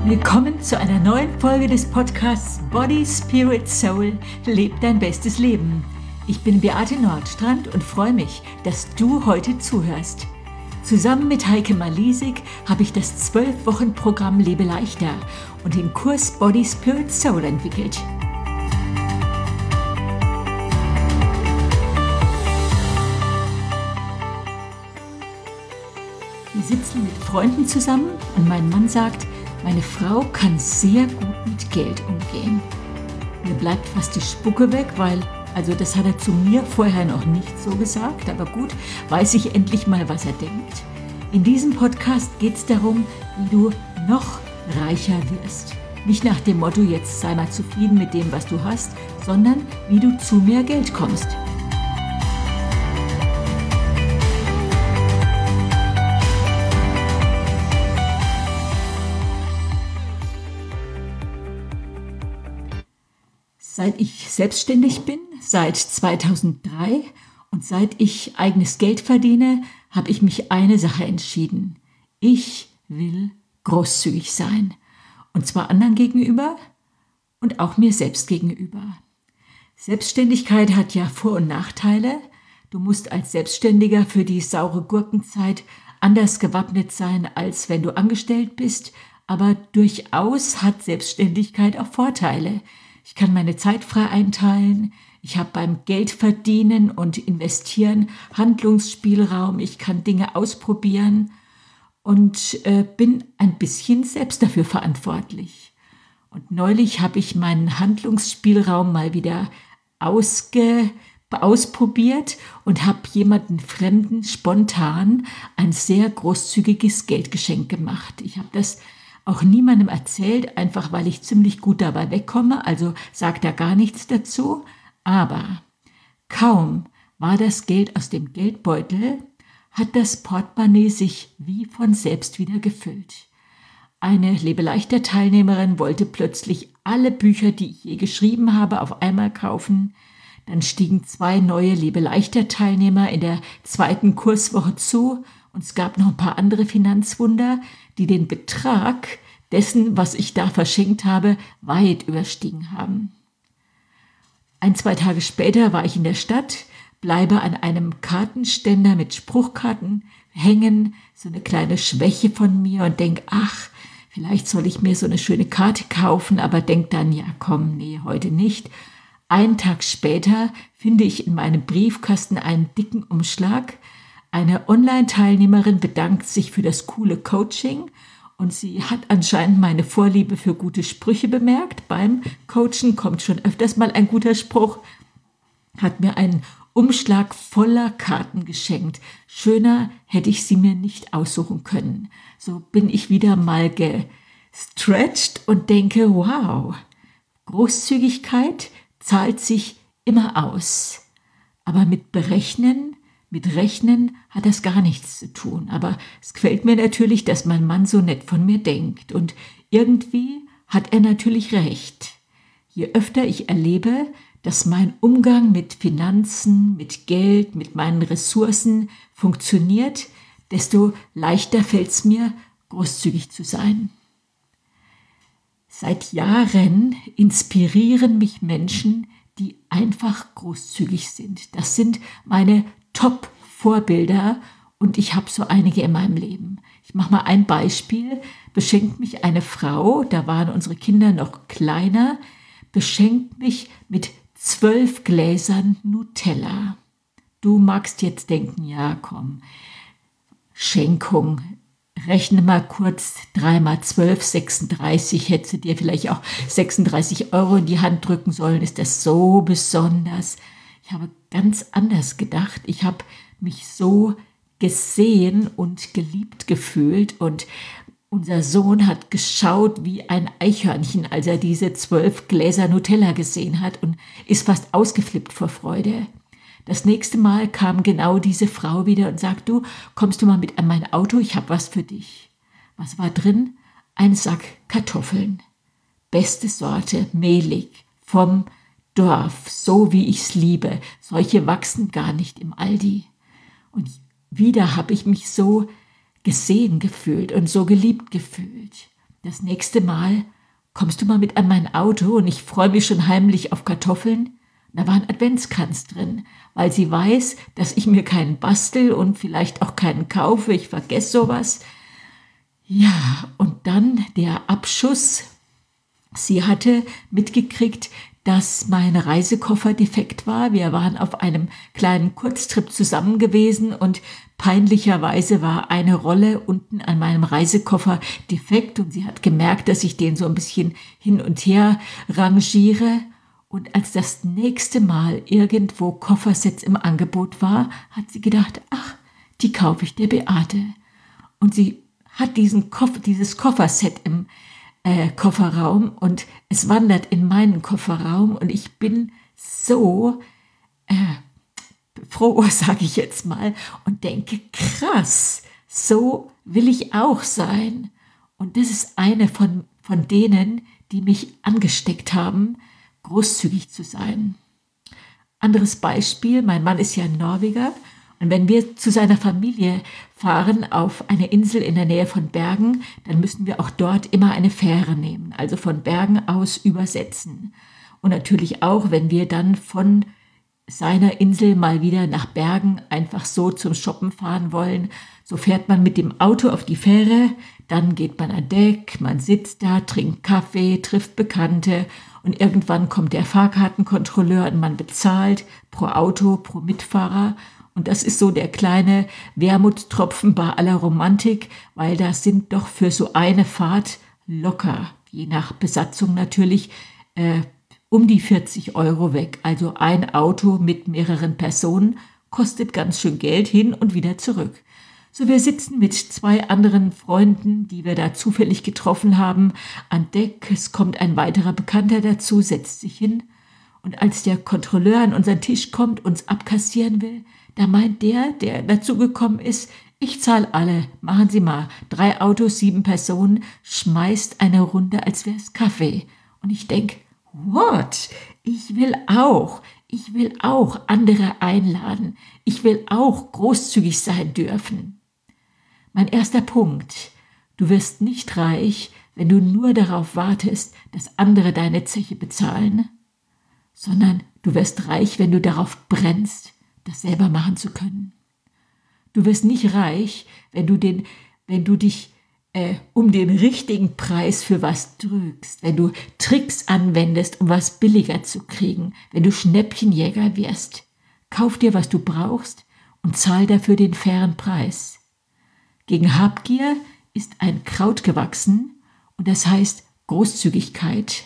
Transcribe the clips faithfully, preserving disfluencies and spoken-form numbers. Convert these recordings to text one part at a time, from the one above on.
Willkommen zu einer neuen Folge des Podcasts Body, Spirit, Soul – Leb dein bestes Leben. Ich bin Beate Nordstrand und freue mich, dass du heute zuhörst. Zusammen mit Heike Malisig habe ich das zwölf Wochen Programm Lebe leichter und den Kurs Body, Spirit, Soul entwickelt. Wir sitzen mit Freunden zusammen und mein Mann sagt, meine Frau kann sehr gut mit Geld umgehen. Mir bleibt fast die Spucke weg, weil, also das hat er zu mir vorher noch nicht so gesagt, aber gut, weiß ich endlich mal, was er denkt. In diesem Podcast geht es darum, wie du noch reicher wirst. Nicht nach dem Motto, jetzt sei mal zufrieden mit dem, was du hast, sondern wie du zu mehr Geld kommst. Seit ich selbstständig bin, seit zweitausenddrei und seit ich eigenes Geld verdiene, habe ich mich eine Sache entschieden. Ich will großzügig sein. Und zwar anderen gegenüber und auch mir selbst gegenüber. Selbstständigkeit hat ja Vor- und Nachteile. Du musst als Selbstständiger für die saure Gurkenzeit anders gewappnet sein, als wenn du angestellt bist. Aber durchaus hat Selbstständigkeit auch Vorteile. Ich kann meine Zeit frei einteilen, ich habe beim Geldverdienen und Investieren Handlungsspielraum, ich kann Dinge ausprobieren und äh, bin ein bisschen selbst dafür verantwortlich. Und neulich habe ich meinen Handlungsspielraum mal wieder ausge, ausprobiert und habe jemanden Fremden spontan ein sehr großzügiges Geldgeschenk gemacht. Ich habe das auch niemandem erzählt, einfach weil ich ziemlich gut dabei wegkomme, also sagt er gar nichts dazu. Aber kaum war das Geld aus dem Geldbeutel, hat das Portemonnaie sich wie von selbst wieder gefüllt. Eine Lebeleichter-Teilnehmerin wollte plötzlich alle Bücher, die ich je geschrieben habe, auf einmal kaufen. Dann stiegen zwei neue Lebeleichter-Teilnehmer in der zweiten Kurswoche zu und es gab noch ein paar andere Finanzwunder, die den Betrag dessen, was ich da verschenkt habe, weit überstiegen haben. Ein, zwei Tage später war ich in der Stadt, bleibe an einem Kartenständer mit Spruchkarten hängen, so eine kleine Schwäche von mir und denke, ach, vielleicht soll ich mir so eine schöne Karte kaufen, aber denk dann, ja komm, nee, heute nicht. Einen Tag später finde ich in meinem Briefkasten einen dicken Umschlag. Eine Online-Teilnehmerin bedankt sich für das coole Coaching und sie hat anscheinend meine Vorliebe für gute Sprüche bemerkt. Beim Coachen kommt schon öfters mal ein guter Spruch, hat mir einen Umschlag voller Karten geschenkt. Schöner hätte ich sie mir nicht aussuchen können. So bin ich wieder mal gestretched und denke, wow, Großzügigkeit zahlt sich immer aus. Aber mit Berechnen, mit Rechnen hat das gar nichts zu tun. Aber es gefällt mir natürlich, dass mein Mann so nett von mir denkt. Und irgendwie hat er natürlich recht. Je öfter ich erlebe, dass mein Umgang mit Finanzen, mit Geld, mit meinen Ressourcen funktioniert, desto leichter fällt es mir, großzügig zu sein. Seit Jahren inspirieren mich Menschen, die einfach großzügig sind. Das sind meine Top-Vorbilder und ich habe so einige in meinem Leben. Ich mache mal ein Beispiel. Beschenkt mich eine Frau, da waren unsere Kinder noch kleiner, beschenkt mich mit zwölf Gläsern Nutella. Du magst jetzt denken, ja komm, Schenkung, rechne mal kurz, drei mal zwölf, sechsunddreißig, hättest du dir vielleicht auch sechsunddreißig Euro in die Hand drücken sollen, ist das so besonders? Ich habe ganz anders gedacht. Ich habe mich so gesehen und geliebt gefühlt und unser Sohn hat geschaut wie ein Eichhörnchen, als er diese zwölf Gläser Nutella gesehen hat und ist fast ausgeflippt vor Freude. Das nächste Mal kam genau diese Frau wieder und sagt, du, kommst du mal mit an mein Auto, ich habe was für dich. Was war drin? Ein Sack Kartoffeln. Beste Sorte, mehlig, vom Dorf, so wie ich's liebe. Solche wachsen gar nicht im Aldi. Und wieder habe ich mich so gesehen gefühlt und so geliebt gefühlt. das nächste Mal kommst du mal mit an mein Auto und ich freue mich schon heimlich auf Kartoffeln. Da war ein Adventskranz drin, weil sie weiß, dass ich mir keinen bastel und vielleicht auch keinen kaufe. Ich vergesse sowas. Ja, und dann der Abschuss. Sie hatte mitgekriegt, dass mein Reisekoffer defekt war. Wir waren auf einem kleinen Kurztrip zusammen gewesen und peinlicherweise war eine Rolle unten an meinem Reisekoffer defekt und sie hat gemerkt, dass ich den so ein bisschen hin und her rangiere. Und als das nächste Mal irgendwo Koffersets im Angebot war, hat sie gedacht, ach, die kaufe ich der Beate. Und sie hat diesen Koffer, dieses Kofferset im äh, Kofferraum und es wandert in meinen Kofferraum und ich bin so äh, froh, sage ich jetzt mal, und denke, krass, so will ich auch sein. Und das ist eine von, von denen, die mich angesteckt haben, großzügig zu sein. Anderes Beispiel, mein Mann ist ja ein Norweger und wenn wir zu seiner Familie fahren auf eine Insel in der Nähe von Bergen, dann müssen wir auch dort immer eine Fähre nehmen, also von Bergen aus übersetzen. Und natürlich auch, wenn wir dann von seiner Insel mal wieder nach Bergen einfach so zum Shoppen fahren wollen, so fährt man mit dem Auto auf die Fähre, dann geht man an Deck, man sitzt da, trinkt Kaffee, trifft Bekannte und irgendwann kommt der Fahrkartenkontrolleur und man bezahlt pro Auto, pro Mitfahrer. Und das ist so der kleine Wermutstropfen bei aller Romantik, weil das sind doch für so eine Fahrt locker, je nach Besatzung natürlich, äh, um die vierzig Euro weg. Also ein Auto mit mehreren Personen kostet ganz schön Geld hin und wieder zurück. So, wir sitzen mit zwei anderen Freunden, die wir da zufällig getroffen haben, an Deck. Es kommt ein weiterer Bekannter dazu, setzt sich hin. Und als der Kontrolleur an unseren Tisch kommt, uns abkassieren will, da meint der, der dazugekommen ist, ich zahle alle, machen Sie mal. Drei Autos, sieben Personen, schmeißt eine Runde, als wäre es Kaffee. Und ich denke, what? Ich will auch, ich will auch andere einladen. Ich will auch großzügig sein dürfen. Mein erster Punkt, du wirst nicht reich, wenn du nur darauf wartest, dass andere deine Zeche bezahlen, sondern du wirst reich, wenn du darauf brennst, das selber machen zu können. Du wirst nicht reich, wenn du, den, wenn du dich äh, um den richtigen Preis für was drückst, wenn du Tricks anwendest, um was billiger zu kriegen, wenn du Schnäppchenjäger wirst. Kauf dir, was du brauchst und zahl dafür den fairen Preis. Gegen Habgier ist ein Kraut gewachsen und das heißt Großzügigkeit.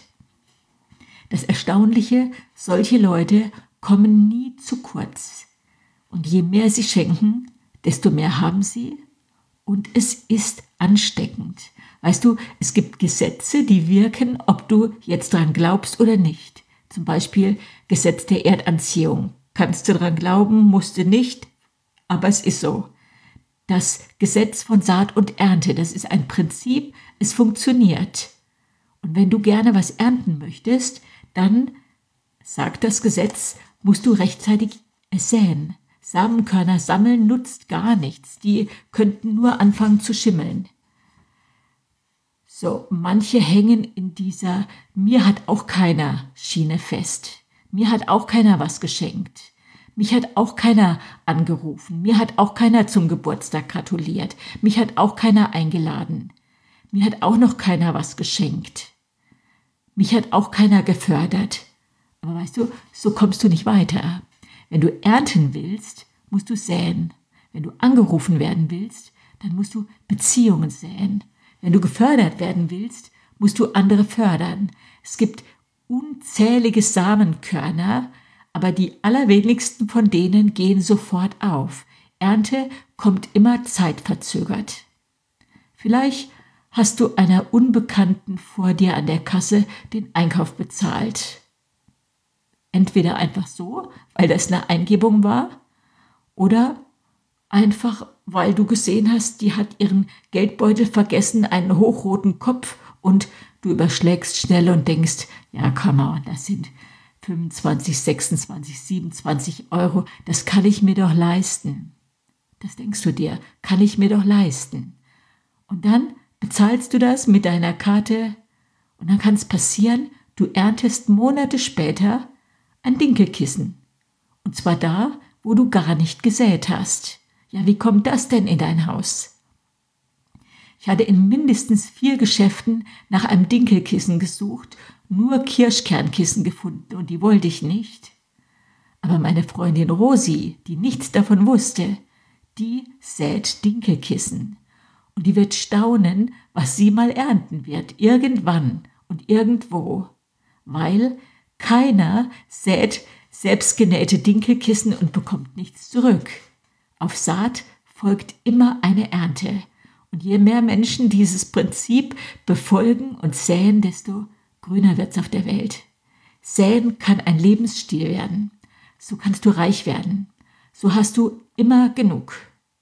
Das Erstaunliche, solche Leute kommen nie zu kurz. Und je mehr sie schenken, desto mehr haben sie. Und es ist ansteckend. Weißt du, es gibt Gesetze, die wirken, ob du jetzt dran glaubst oder nicht. Zum Beispiel Gesetz der Erdanziehung. Kannst du dran glauben, musst du nicht, aber es ist so. Das Gesetz von Saat und Ernte, das ist ein Prinzip, es funktioniert. Und wenn du gerne was ernten möchtest, dann, sagt das Gesetz, musst du rechtzeitig säen. Samenkörner sammeln nutzt gar nichts, die könnten nur anfangen zu schimmeln. So, manche hängen in dieser mir hat auch keiner Schiene fest. Mir hat auch keiner was geschenkt. Mich hat auch keiner angerufen. Mir hat auch keiner zum Geburtstag gratuliert. Mich hat auch keiner eingeladen. Mir hat auch noch keiner was geschenkt. Mich hat auch keiner gefördert. Aber weißt du, so kommst du nicht weiter. Wenn du ernten willst, musst du säen. Wenn du angerufen werden willst, dann musst du Beziehungen säen. Wenn du gefördert werden willst, musst du andere fördern. Es gibt unzählige Samenkörner, aber die allerwenigsten von denen gehen sofort auf. Ernte kommt immer zeitverzögert. Vielleicht hast du einer Unbekannten vor dir an der Kasse den Einkauf bezahlt. Entweder einfach so, weil das eine Eingebung war, oder einfach, weil du gesehen hast, die hat ihren Geldbeutel vergessen, einen hochroten Kopf, und du überschlägst schnell und denkst, ja, come on, das sind fünfundzwanzig, sechsundzwanzig, siebenundzwanzig Euro, das kann ich mir doch leisten. Das denkst du dir, kann ich mir doch leisten. Und dann bezahlst du das mit deiner Karte und dann kann es passieren, du erntest Monate später ein Dinkelkissen. Und zwar da, wo du gar nicht gesät hast. Ja, wie kommt das denn in dein Haus? Ich hatte in mindestens vier Geschäften nach einem Dinkelkissen gesucht, nur Kirschkernkissen gefunden und die wollte ich nicht. Aber meine Freundin Rosi, die nichts davon wusste, die sät Dinkelkissen. Und die wird staunen, was sie mal ernten wird, irgendwann und irgendwo. Weil keiner sät selbstgenähte Dinkelkissen und bekommt nichts zurück. Auf Saat folgt immer eine Ernte. Und je mehr Menschen dieses Prinzip befolgen und säen, desto grüner wird's auf der Welt. Säen kann ein Lebensstil werden. So kannst du reich werden. So hast du immer genug.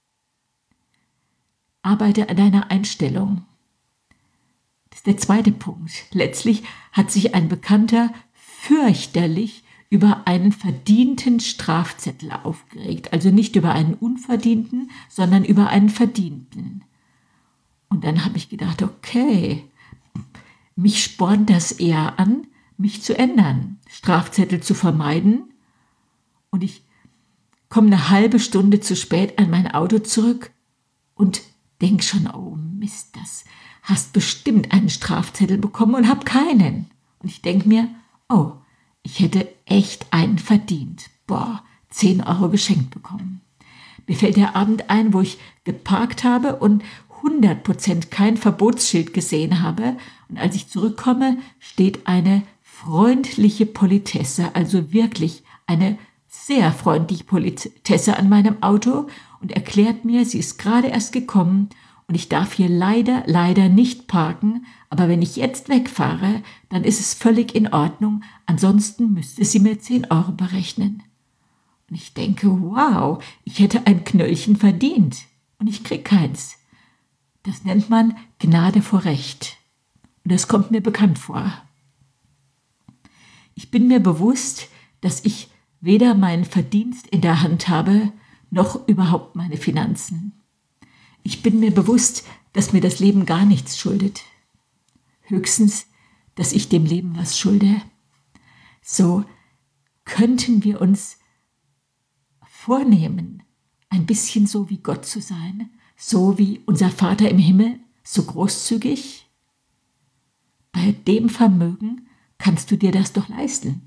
Arbeite an deiner Einstellung. Das ist der zweite Punkt. Letztlich hat sich ein Bekannter fürchterlich über einen verdienten Strafzettel aufgeregt. Also nicht über einen unverdienten, sondern über einen verdienten. Und dann habe ich gedacht, okay, mich spornt das eher an, mich zu ändern, Strafzettel zu vermeiden. Und ich komme eine halbe Stunde zu spät an mein Auto zurück und denk schon, oh Mist, das hast bestimmt einen Strafzettel bekommen und hab keinen. Und ich denk mir, oh, ich hätte echt einen verdient. Boah, zehn Euro geschenkt bekommen. Mir fällt der Abend ein, wo ich geparkt habe und hundert Prozent kein Verbotsschild gesehen habe. Und als ich zurückkomme, steht eine freundliche Politesse, also wirklich eine sehr freundliche Politesse an meinem Auto und erklärt mir, sie ist gerade erst gekommen und ich darf hier leider, leider nicht parken, aber wenn ich jetzt wegfahre, dann ist es völlig in Ordnung, ansonsten müsste sie mir zehn Euro berechnen. Und ich denke, wow, ich hätte ein Knöllchen verdient und ich krieg keins. Das nennt man Gnade vor Recht. Und das kommt mir bekannt vor. Ich bin mir bewusst, dass ich weder meinen Verdienst in der Hand habe, noch überhaupt meine Finanzen. Ich bin mir bewusst, dass mir das Leben gar nichts schuldet. Höchstens, dass ich dem Leben was schulde. So könnten wir uns vornehmen, ein bisschen so wie Gott zu sein, so wie unser Vater im Himmel, so großzügig. Bei dem Vermögen kannst du dir das doch leisten.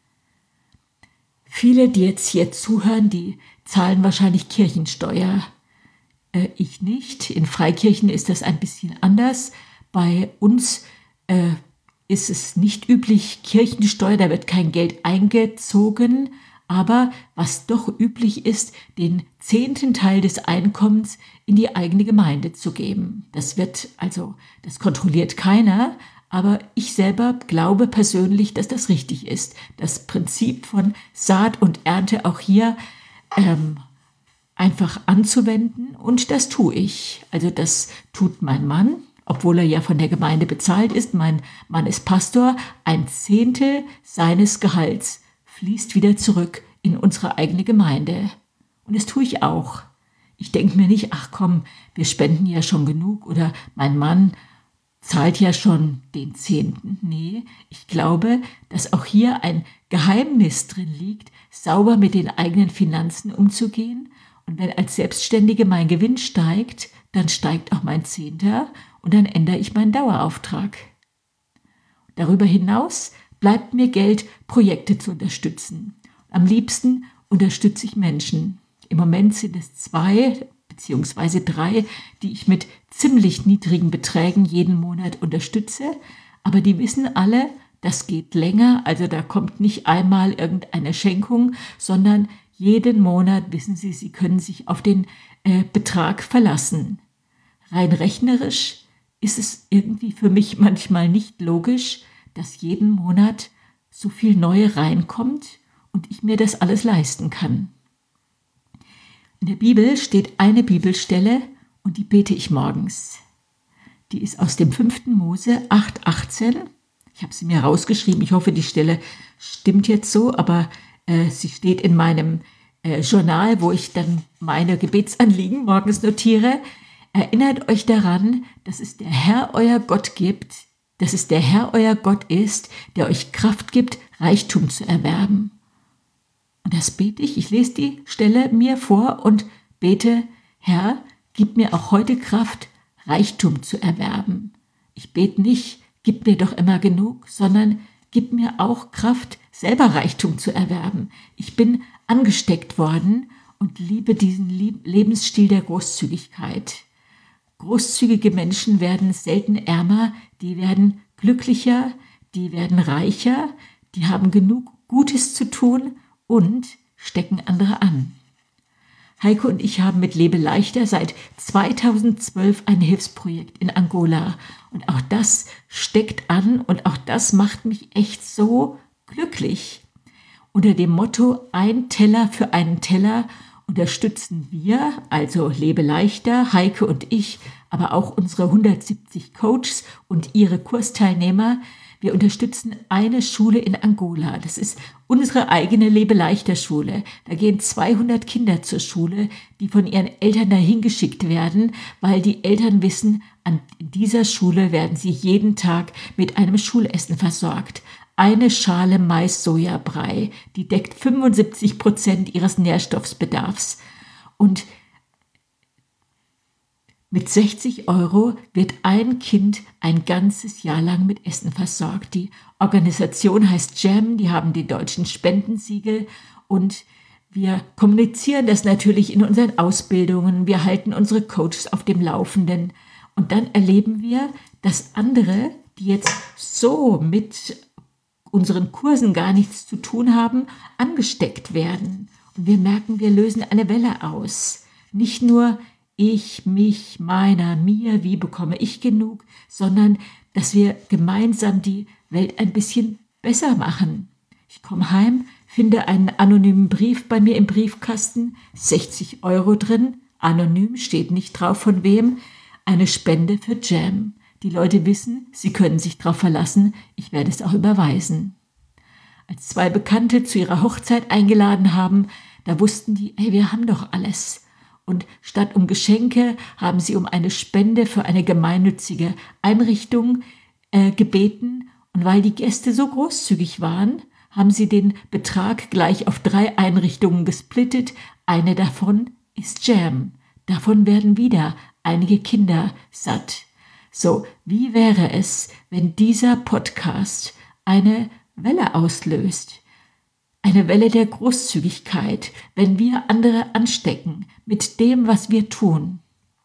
Viele, die jetzt hier zuhören, die zahlen wahrscheinlich Kirchensteuer. Äh, ich nicht. In Freikirchen ist das ein bisschen anders. Bei uns äh, ist es nicht üblich, Kirchensteuer, da wird kein Geld eingezogen. Aber was doch üblich ist, den zehnten Teil des Einkommens in die eigene Gemeinde zu geben. Das wird also, das kontrolliert keiner. Aber ich selber glaube persönlich, dass das richtig ist. Das Prinzip von Saat und Ernte auch hier ähm, einfach anzuwenden. Und das tue ich. Also das tut mein Mann, obwohl er ja von der Gemeinde bezahlt ist. Mein Mann ist Pastor. Ein Zehntel seines Gehalts fließt wieder zurück in unsere eigene Gemeinde. Und das tue ich auch. Ich denke mir nicht, ach komm, wir spenden ja schon genug oder mein Mann zahlt ja schon den Zehnten. Nee, ich glaube, dass auch hier ein Geheimnis drin liegt, sauber mit den eigenen Finanzen umzugehen. Und wenn als Selbstständige mein Gewinn steigt, dann steigt auch mein Zehnter und dann ändere ich meinen Dauerauftrag. Darüber hinaus bleibt mir Geld, Projekte zu unterstützen. Am liebsten unterstütze ich Menschen. Im Moment sind es zwei beziehungsweise drei, die ich mit ziemlich niedrigen Beträgen jeden Monat unterstütze. Aber die wissen alle, das geht länger. Also da kommt nicht einmal irgendeine Schenkung, sondern jeden Monat wissen sie, sie können sich auf den äh, Betrag verlassen. Rein rechnerisch ist es irgendwie für mich manchmal nicht logisch, dass jeden Monat so viel Neue reinkommt und ich mir das alles leisten kann. In der Bibel steht eine Bibelstelle und die bete ich morgens. Die ist aus dem fünften Mose acht achtzehn. Ich habe sie mir rausgeschrieben. Ich hoffe, die Stelle stimmt jetzt so, aber äh, sie steht in meinem äh, Journal, wo ich dann meine Gebetsanliegen morgens notiere. Erinnert euch daran, dass es der Herr euer Gott gibt, dass es der Herr euer Gott ist, der euch Kraft gibt, Reichtum zu erwerben. Und das bete ich. Ich lese die Stelle mir vor und bete, Herr, gib mir auch heute Kraft, Reichtum zu erwerben. Ich bete nicht, gib mir doch immer genug, sondern gib mir auch Kraft, selber Reichtum zu erwerben. Ich bin angesteckt worden und liebe diesen Lebensstil der Großzügigkeit. Großzügige Menschen werden selten ärmer, die werden glücklicher, die werden reicher, die haben genug Gutes zu tun und stecken andere an. Heike und ich haben mit Lebe leichter seit zweitausendzwölf ein Hilfsprojekt in Angola. Und auch das steckt an und auch das macht mich echt so glücklich. Unter dem Motto Ein Teller für einen Teller unterstützen wir, also Lebe leichter, Heike und ich, aber auch unsere hundertsiebzig Coaches und ihre Kursteilnehmer. Wir unterstützen eine Schule in Angola. Das ist unsere eigene Lebe leichter Schule. Da gehen zweihundert Kinder zur Schule, die von ihren Eltern dahin geschickt werden, weil die Eltern wissen, an dieser Schule werden sie jeden Tag mit einem Schulessen versorgt. Eine Schale Mais-Sojabrei, die deckt fünfundsiebzig Prozent ihres Nährstoffbedarfs. Und mit sechzig Euro wird ein Kind ein ganzes Jahr lang mit Essen versorgt. Die Organisation heißt J A M, die haben die deutschen Spendensiegel und wir kommunizieren das natürlich in unseren Ausbildungen. Wir halten unsere Coaches auf dem Laufenden und dann erleben wir, dass andere, die jetzt so mit unseren Kursen gar nichts zu tun haben, angesteckt werden. Und wir merken, wir lösen eine Welle aus. Nicht nur ich, mich, meiner, mir, wie bekomme ich genug, sondern dass wir gemeinsam die Welt ein bisschen besser machen. Ich komme heim, finde einen anonymen Brief bei mir im Briefkasten, sechzig Euro drin, anonym, steht nicht drauf von wem, eine Spende für J A M. Die Leute wissen, sie können sich darauf verlassen, ich werde es auch überweisen. Als zwei Bekannte zu ihrer Hochzeit eingeladen haben, da wussten die, hey, wir haben doch alles. Und statt um Geschenke haben sie um eine Spende für eine gemeinnützige Einrichtung äh, gebeten. Und weil die Gäste so großzügig waren, haben sie den Betrag gleich auf drei Einrichtungen gesplittet. Eine davon ist J A M. Davon werden wieder einige Kinder satt. So, wie wäre es, wenn dieser Podcast eine Welle auslöst? Eine Welle der Großzügigkeit, wenn wir andere anstecken mit dem, was wir tun.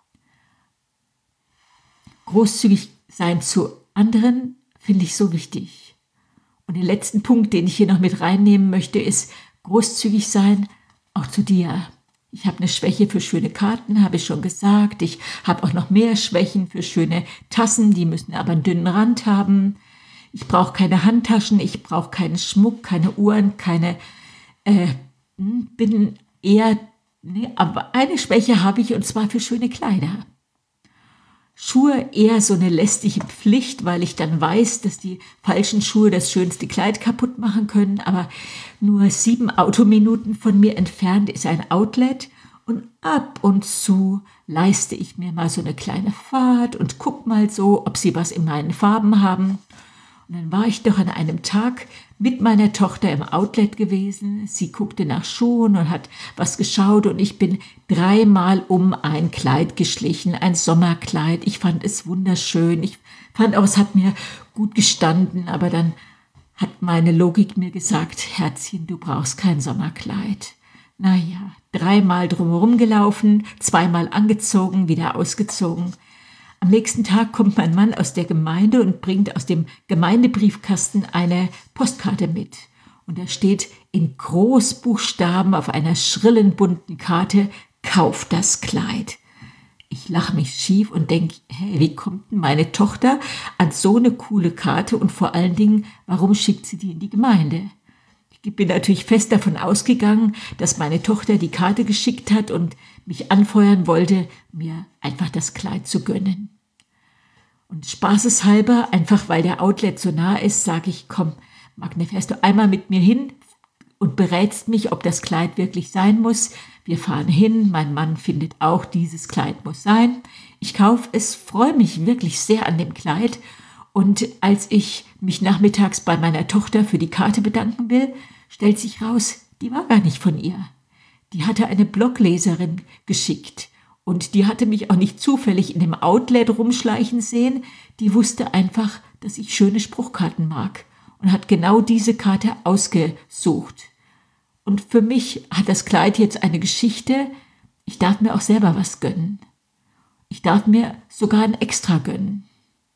Großzügig sein zu anderen finde ich so wichtig. Und den letzten Punkt, den ich hier noch mit reinnehmen möchte, ist großzügig sein auch zu dir. Ich habe eine Schwäche für schöne Karten, habe ich schon gesagt. Ich habe auch noch mehr Schwächen für schöne Tassen, die müssen aber einen dünnen Rand haben. Ich brauche keine Handtaschen, ich brauche keinen Schmuck, keine Uhren, keine, äh, bin eher, nee, aber eine Schwäche habe ich und zwar für schöne Kleider. Schuhe eher so eine lästige Pflicht, weil ich dann weiß, dass die falschen Schuhe das schönste Kleid kaputt machen können, aber nur sieben Autominuten von mir entfernt ist ein Outlet und ab und zu leiste ich mir mal so eine kleine Fahrt und guck mal so, ob sie was in meinen Farben haben. Und dann war ich doch an einem Tag mit meiner Tochter im Outlet gewesen. Sie guckte nach Schuhen und hat was geschaut und ich bin dreimal um ein Kleid geschlichen, ein Sommerkleid. Ich fand es wunderschön. Ich fand auch, es hat mir gut gestanden, aber dann hat meine Logik mir gesagt, Herzchen, du brauchst kein Sommerkleid. Naja, dreimal drumherum gelaufen, zweimal angezogen, wieder ausgezogen. Am nächsten Tag kommt mein Mann aus der Gemeinde und bringt aus dem Gemeindebriefkasten eine Postkarte mit. Und da steht in Großbuchstaben auf einer schrillen, bunten Karte, kauf das Kleid. Ich lache mich schief und denke, hey, wie kommt denn meine Tochter an so eine coole Karte und vor allen Dingen, warum schickt sie die in die Gemeinde? Ich bin natürlich fest davon ausgegangen, dass meine Tochter die Karte geschickt hat und mich anfeuern wollte, mir einfach das Kleid zu gönnen. Und spaßeshalber, einfach weil der Outlet so nah ist, sage ich, komm, Magne, fährst du einmal mit mir hin, und berätst mich, ob das Kleid wirklich sein muss. Wir fahren hin, mein Mann findet auch, dieses Kleid muss sein. Ich kaufe es, freue mich wirklich sehr an dem Kleid. Und als ich mich nachmittags bei meiner Tochter für die Karte bedanken will, stellt sich raus, die war gar nicht von ihr. Die hatte eine Blogleserin geschickt. Und die hatte mich auch nicht zufällig in dem Outlet rumschleichen sehen. Die wusste einfach, dass ich schöne Spruchkarten mag und hat genau diese Karte ausgesucht. Und für mich hat das Kleid jetzt eine Geschichte. Ich darf mir auch selber was gönnen. Ich darf mir sogar ein Extra gönnen.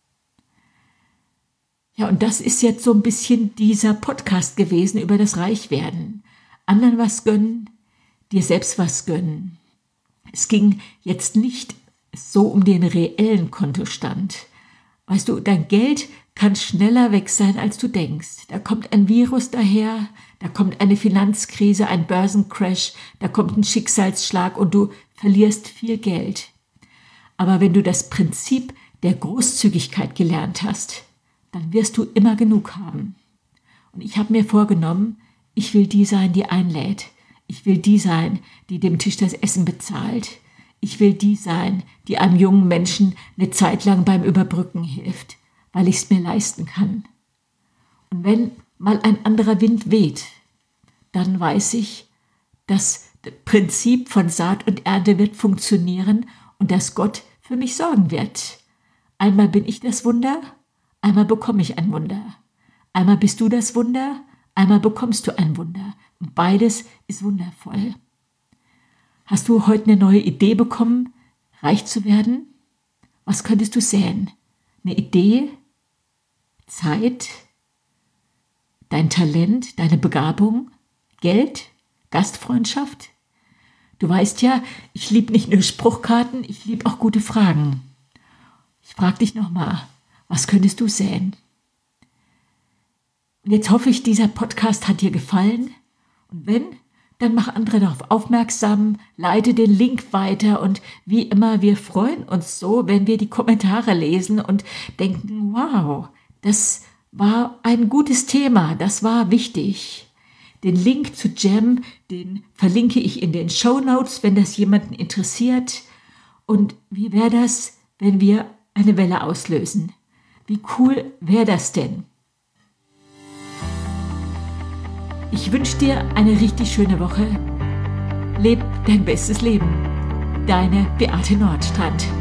Ja, und das ist jetzt so ein bisschen dieser Podcast gewesen über das Reichwerden. Anderen was gönnen, dir selbst was gönnen. Es ging jetzt nicht so um den reellen Kontostand. Weißt du, dein Geld kann schneller weg sein, als du denkst. Da kommt ein Virus daher, da kommt eine Finanzkrise, ein Börsencrash, da kommt ein Schicksalsschlag und du verlierst viel Geld. Aber wenn du das Prinzip der Großzügigkeit gelernt hast, dann wirst du immer genug haben. Und ich habe mir vorgenommen, ich will die sein, die einlädt. Ich will die sein, die dem Tisch das Essen bezahlt. Ich will die sein, die einem jungen Menschen eine Zeit lang beim Überbrücken hilft, weil ich es mir leisten kann. Und wenn mal ein anderer Wind weht, dann weiß ich, das Prinzip von Saat und Ernte wird funktionieren und dass Gott für mich sorgen wird. Einmal bin ich das Wunder, einmal bekomme ich ein Wunder. Einmal bist du das Wunder, einmal bekommst du ein Wunder. Und beides ist wundervoll. Hast du heute eine neue Idee bekommen, reich zu werden? Was könntest du säen? Eine Idee? Zeit? Dein Talent? Deine Begabung? Geld? Gastfreundschaft? Du weißt ja, ich liebe nicht nur Spruchkarten, ich liebe auch gute Fragen. Ich frage dich nochmal, was könntest du säen? Und jetzt hoffe ich, dieser Podcast hat dir gefallen. Und wenn, dann mach andere darauf aufmerksam, leite den Link weiter und wie immer, wir freuen uns so, wenn wir die Kommentare lesen und denken, wow, das war ein gutes Thema, das war wichtig. Den Link zu Gem, den verlinke ich in den Shownotes, wenn das jemanden interessiert. Und wie wäre das, wenn wir eine Welle auslösen? Wie cool wäre das denn? Ich wünsche dir eine richtig schöne Woche. Leb dein bestes Leben. Deine Beate Nordstrand.